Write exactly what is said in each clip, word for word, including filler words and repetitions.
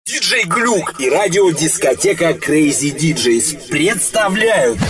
Диджей Глюк и радиодискотека Crazy Диджейс представляют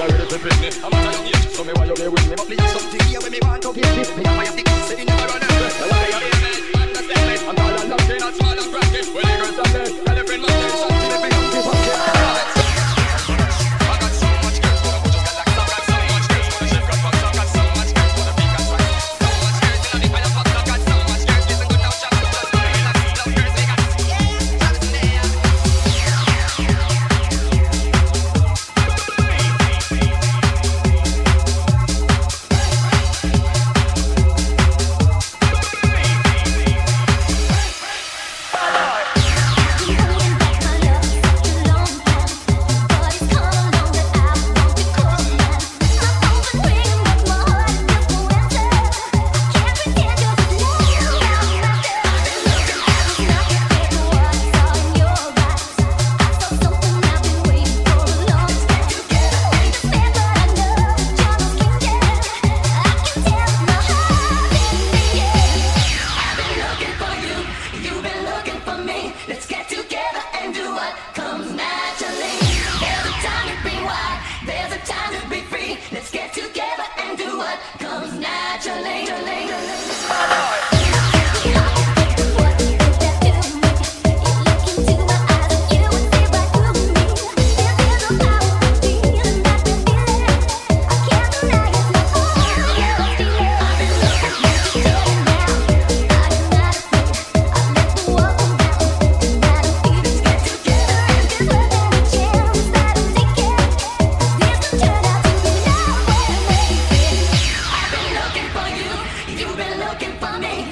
You've been looking for me.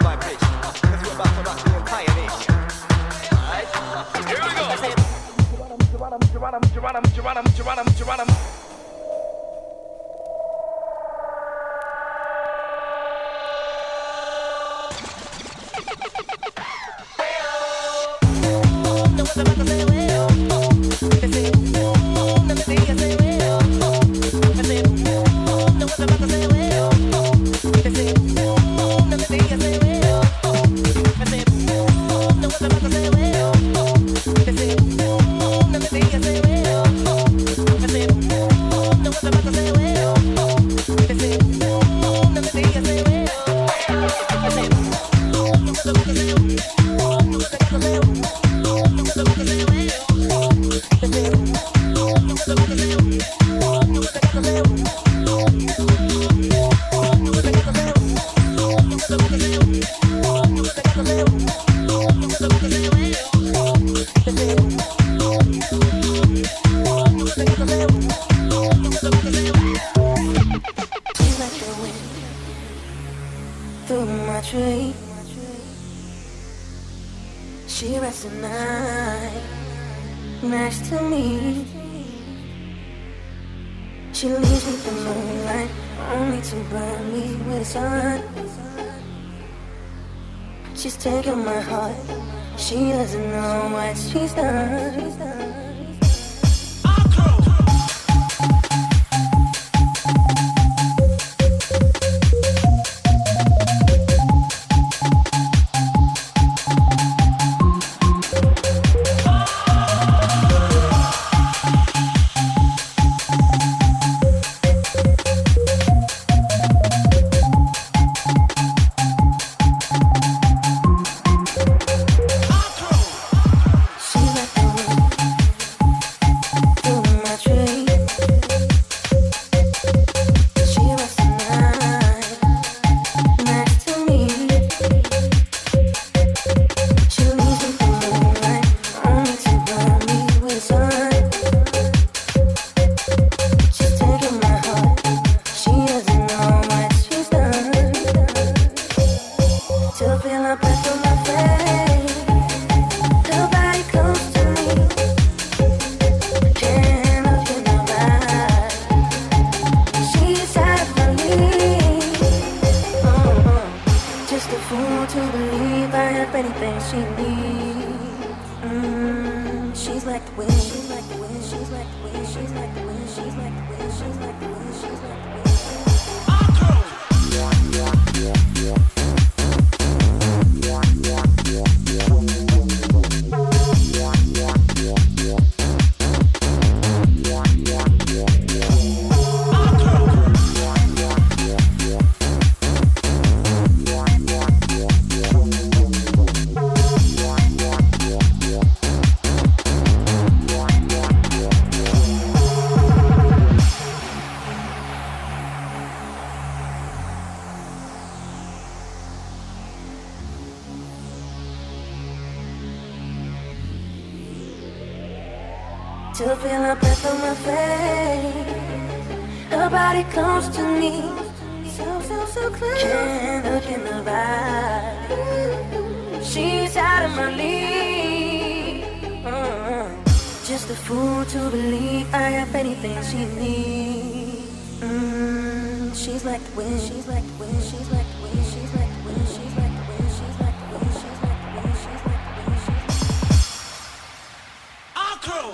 my pitch. Cause we're about to rock the entire nation. Alright? Here we go. Geronimo, Geronimo, Geronimo, Geronimo, Geronimo, Geronimo. She's taking my heart. She doesn't know what she's done. To feel her breath on my face, her body close to me, so, so, so close. Can't look in her eyes, she's out of my league. uh-uh. Just a fool to believe I have anything she needs. mm, She's like the wind, she's like the wind, she's like the wind, she's like the wind, she's like the wind, she's like the wind, she's like the wind, she's like the wind, she's like the wind. Our crew.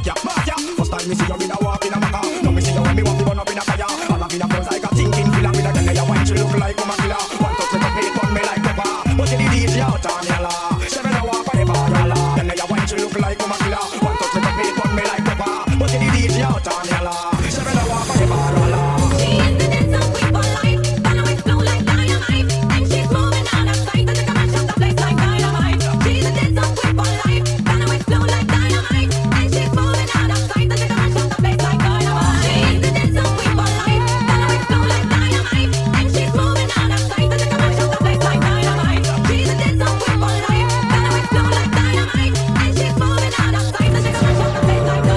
ya, bad ya. First time me see you in a walk in a maca. Now me see you when me walk me burn up in a fire. All of in a clothes like a thinking filler. With a girl you wine she look like a killer. One touch with a plate on me like pepper. But the D J out on yalla. Seven hour forever yalla. Girl you wine she look like a killer. One touch with a plate on me like pepper. But the D J out on yalla. Seven hour forever yalla. She is the dancer queen for life. Gonna explode like dynamite. And she's moving out of sight. Doesn't come and shut the place like dynamite. She's the dancer queen for life. Gonna explode like dynamite. And she's moving out of sight. Doesn't come and shut the place like dynamite. She's the dancer queen for life. Gonna explode like dynamite. And she's moving out of sight. Doesn't come and shut the place like dynamite. She's the dancer queen for life. Gonna explode like dynamite. And she's moving out of sight. Doesn't come and shut the place like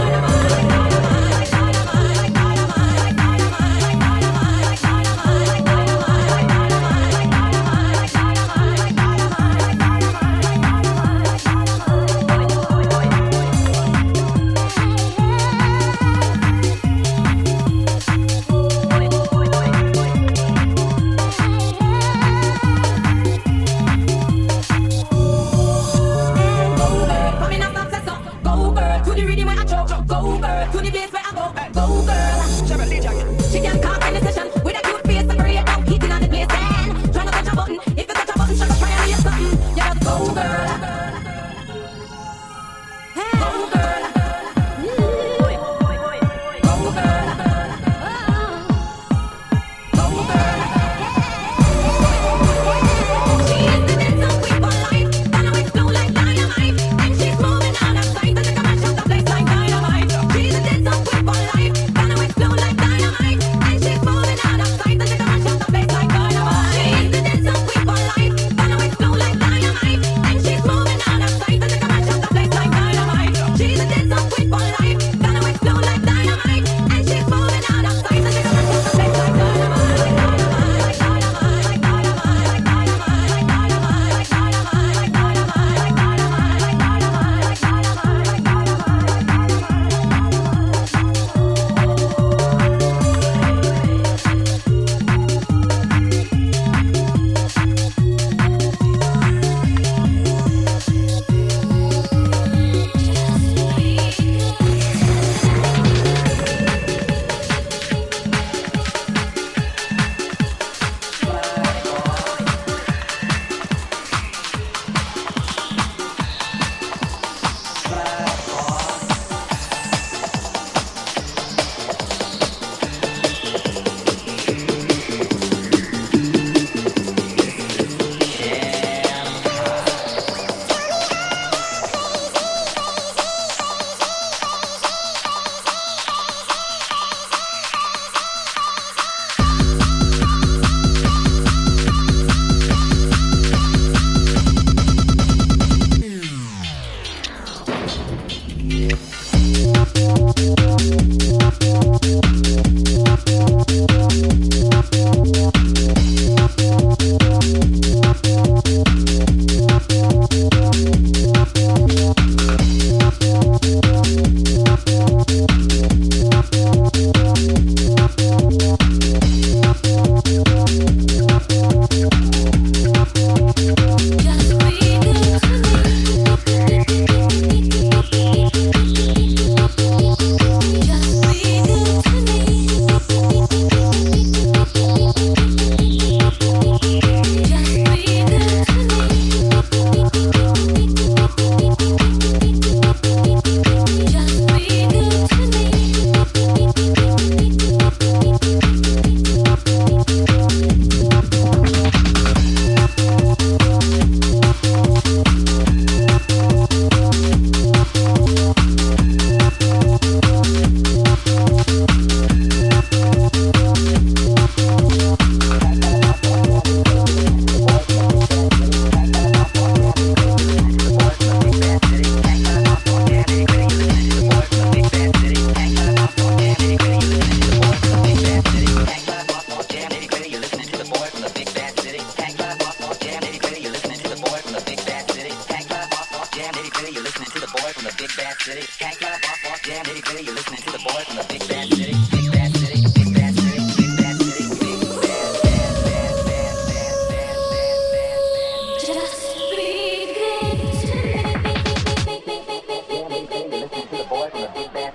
Big bad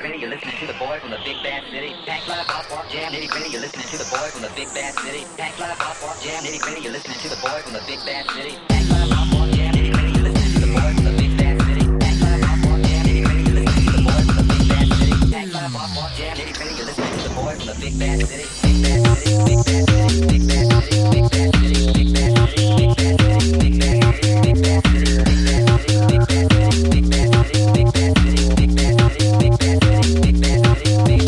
gritty, you're listening to the boy from the big bad city. Tank live, hot walk, jam, nitty gritty, you're listening to the boy from the big bad city. Tank live, hot walk, jam, nitty gritty, you're listening to the boy from the big bad city. Tank live, hot walk, jam, nitty gritty, you're listening to the boy from the big bad city. Tank live, hot walk, jam, nitty gritty, you're listening to the boy from the big bad city. Tank live, hot walk, jam, nitty gritty, you're listening to the boy from the big bad city. Big bad city, big bad city, big bad city, big bad city, big bad city, big bad city, big bad city, big bad city, big bad city, big bad city, big bad city, big bad city, big bad city, big bad city, big bad city, big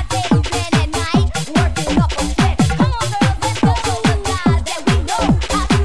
Working up a sweat. Come on, girls, let's go. Show the guys that we know how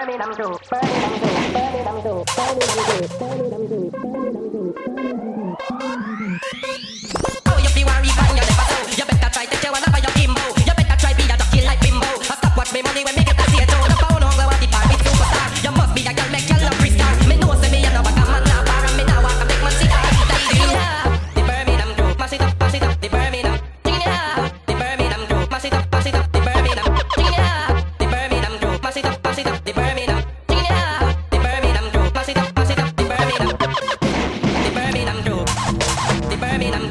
Birmingham crew, Birmingham crew, Birmingham crew, Birmingham crew, Birmingham crew, Birmingham crew. Oh, you feel worry and you never know. You better try take your one up your Kimbo. You better try be a jockey like Bimbo. I stop watch me money when me get a theatre. The pound hunger what the par with superstar. You must be a girl make your love free star. Me know say me a no back a man now bar and me now walk a big man see I the Birmingham crew, mash it up, mash it up, the Birmingham. The Birmingham crew, mash it up, mash it up, the Birmingham. The Birmingham crew, mash it up, mash it up, the Birmingham. The Birmingham crew, mash it up, mash it up, the Birmingham. The Birmingham crew, the Birmingham.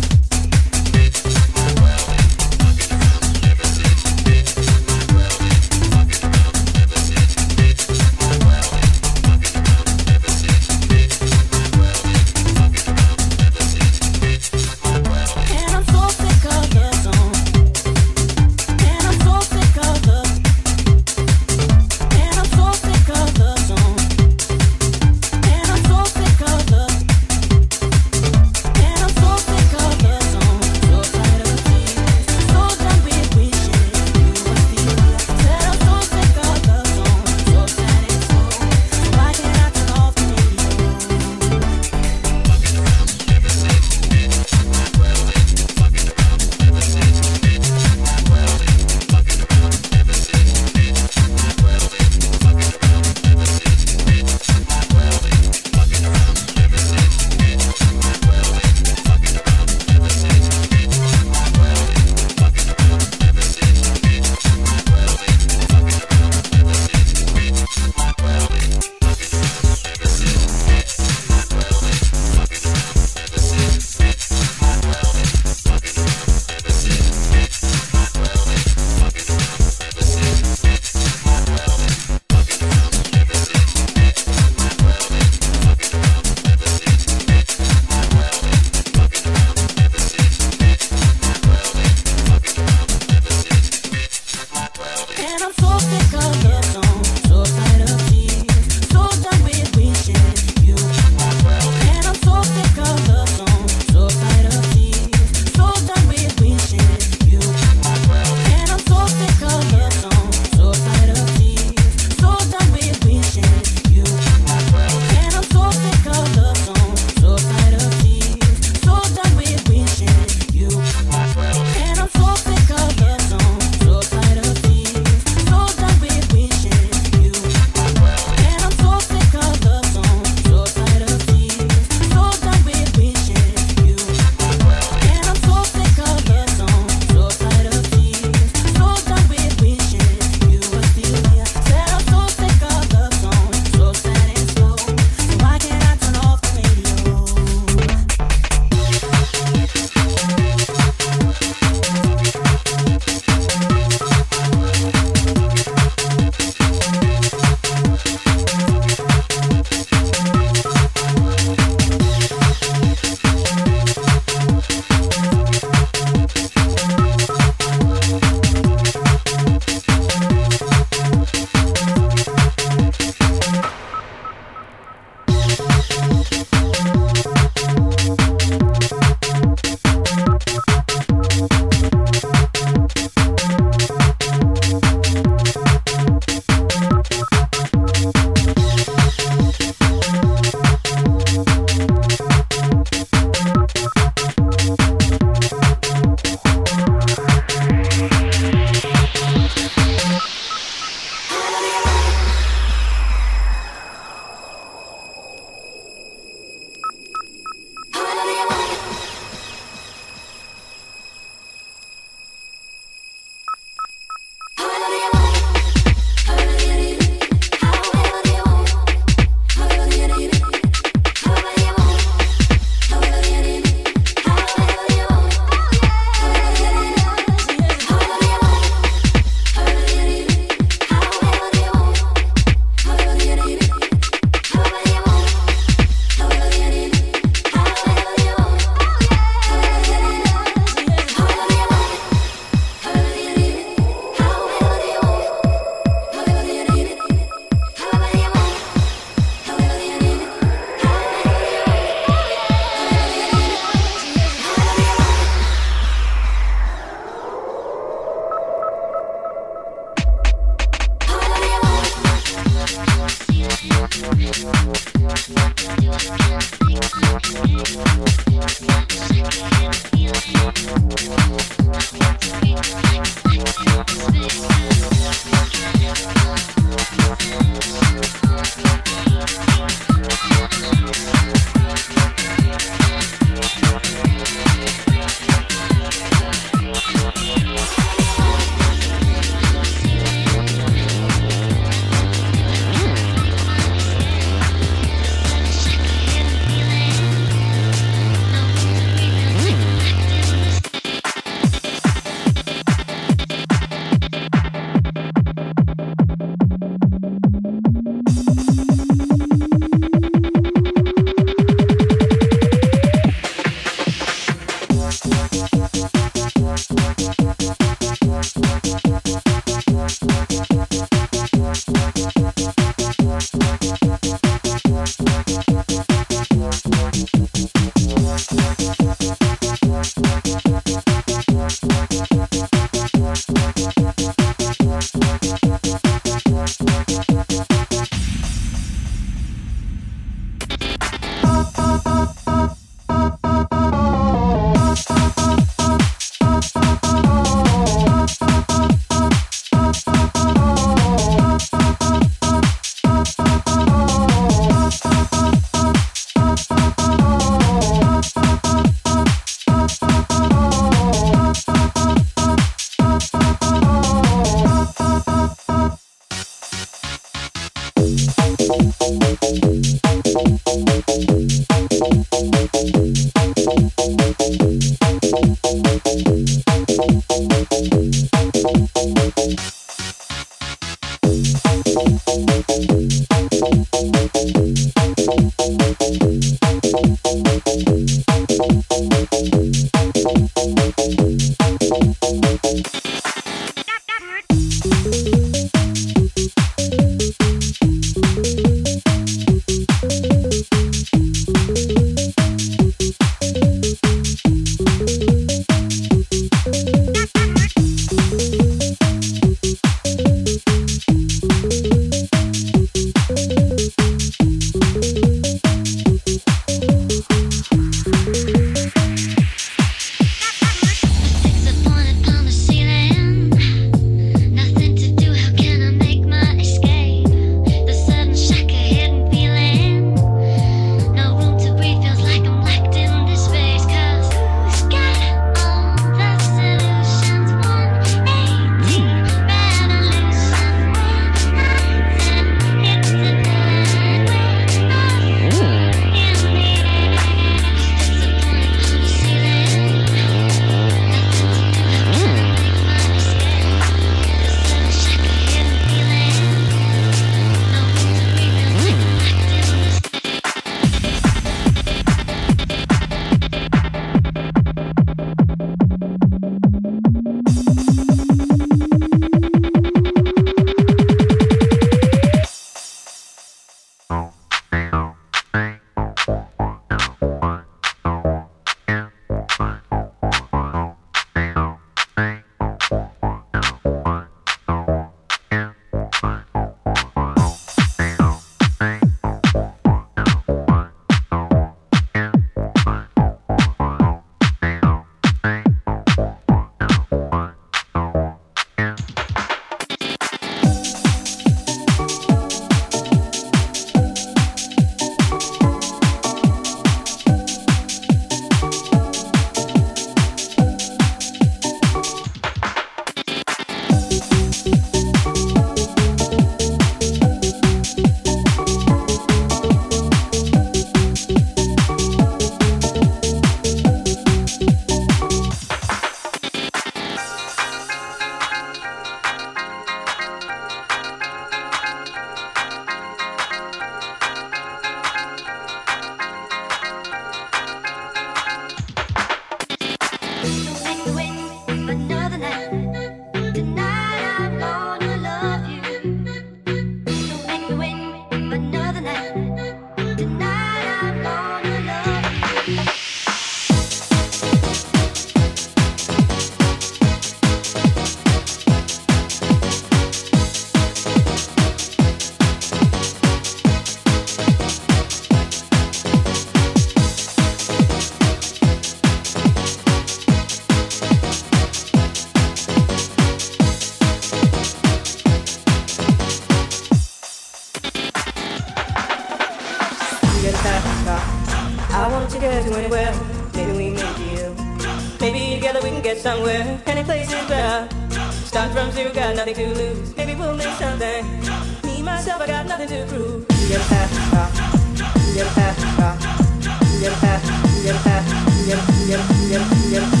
I want to get to anywhere. Maybe we make a deal. Maybe together we can get somewhere. Any place is better. Start from zero, got nothing to lose. Maybe we'll make something. Me, myself, I got nothing to prove. You gotta pass the car. You gotta pass the car. You gotta pass, you gotta pass, you gotta, you gotta, you gotta, you gotta.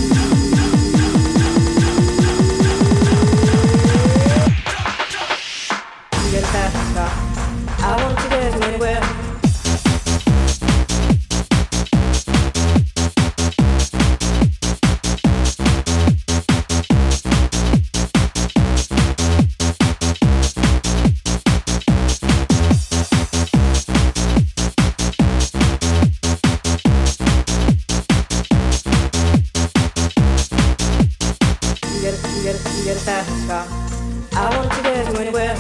You gotta pass the car. I want to get to anywhere. I want to get to anywhere.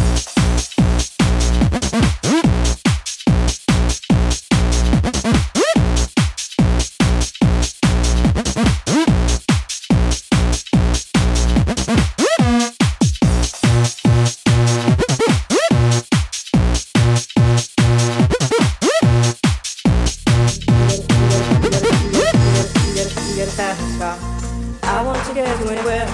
I want to get to anywhere.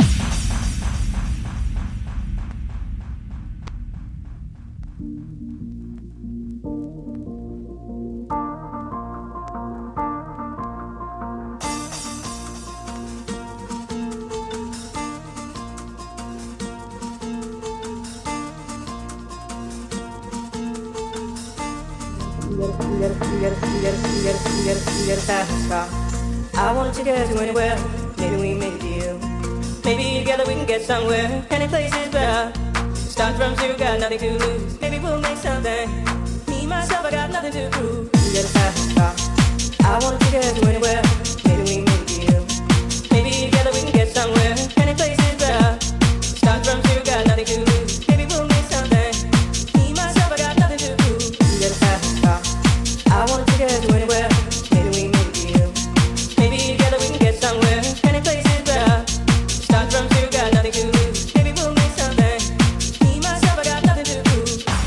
I want to get to anywhere. Maybe we make a deal. Maybe together we can get somewhere. Any place is better. Start from zero, got nothing to lose. Maybe we'll make something. Me, myself, I got nothing to prove. You gotta pass the car. I want to get to anywhere. Maybe we make a deal. Maybe together we can get somewhere. Any place is better. Start from zero, got nothing to lose. Maybe we'll make something. Me, myself, I got nothing to prove. You gotta pass the car. I want to get to anywhere. Maybe we make a deal. Maybe together we can get somewhere. Any place is better. Start from zero, got nothing to lose. Maybe we'll make something. Me, myself, I got nothing to prove.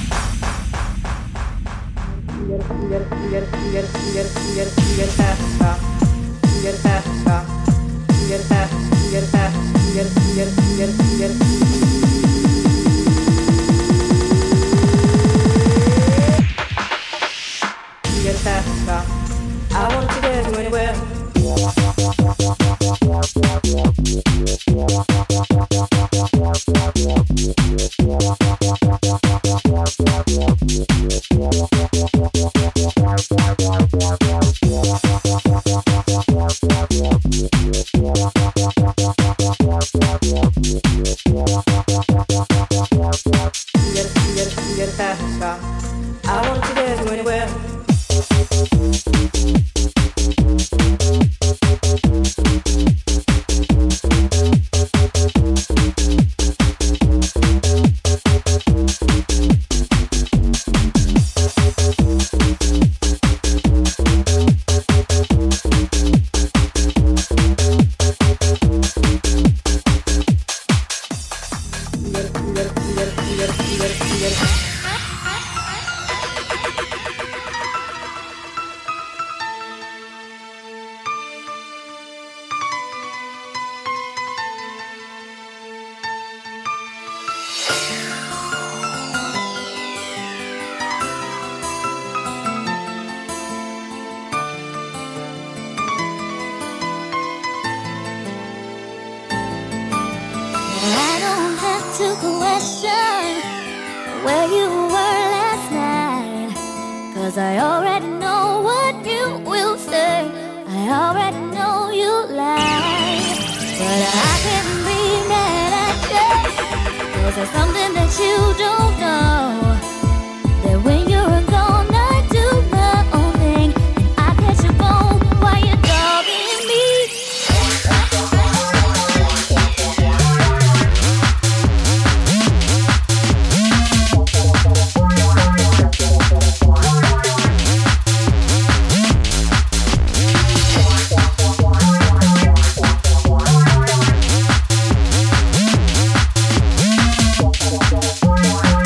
You gotta, you gotta, you gotta, you gotta, you gotta, you gotta, you gotta pass the car. You gotta pass the car. You gotta pass, you gotta pass, you gotta, you gotta, you gotta, you gotta. You gotta pass the car. I want to get to anywhere. I want to get to anywhere. I already know what you will say. I already know you lie. But I can't be mad at you, 'cause there's something that you don't know. That when you're gone I do my own thing, and I catch a bone while you're dogging me. We'll be right back.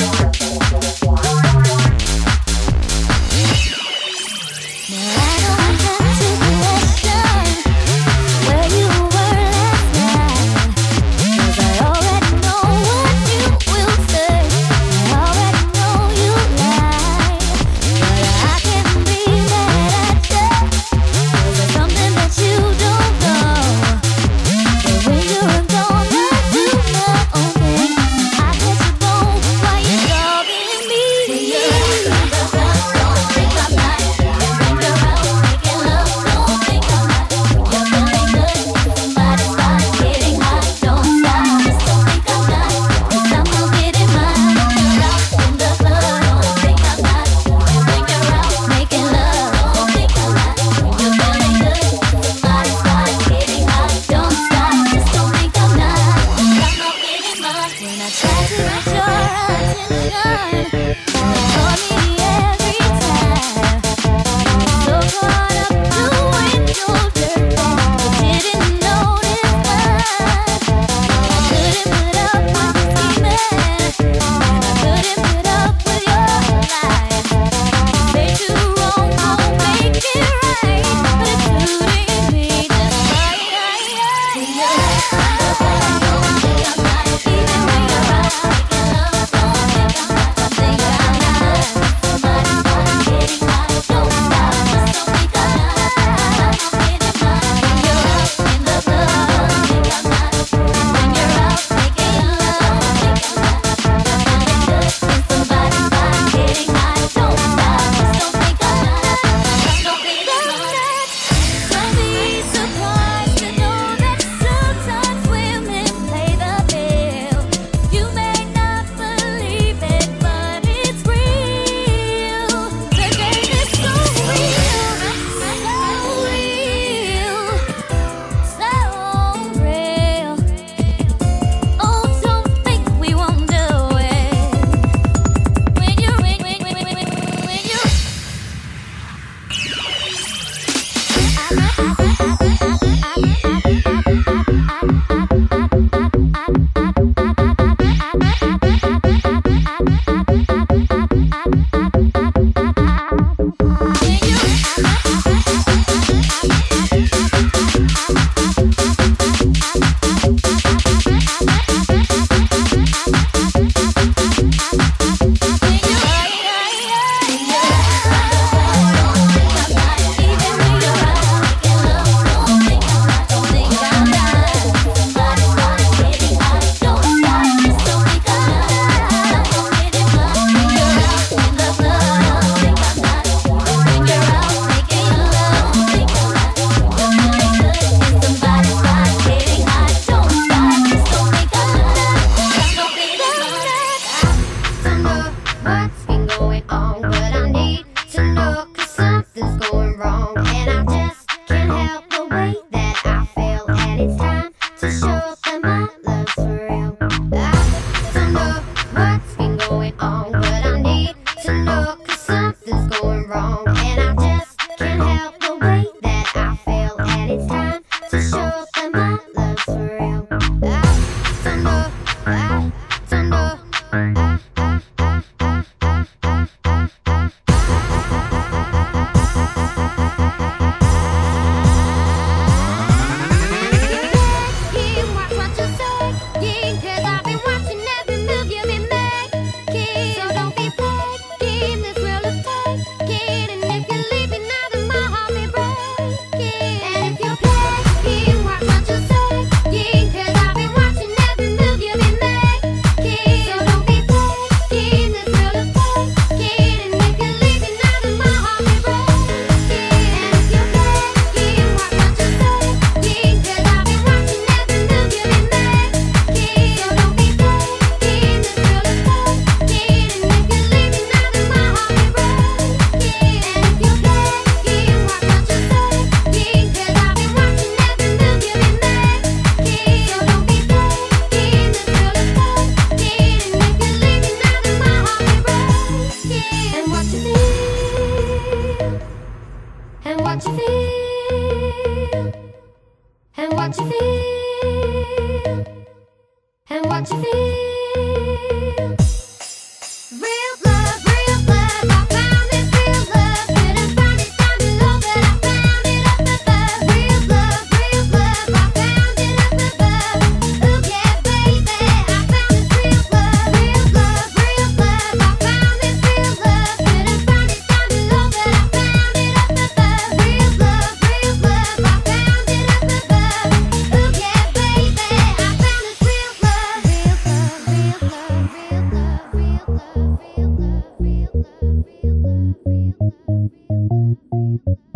Real love, real love, I found this real love, couldn't find it, found it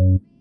Thank you.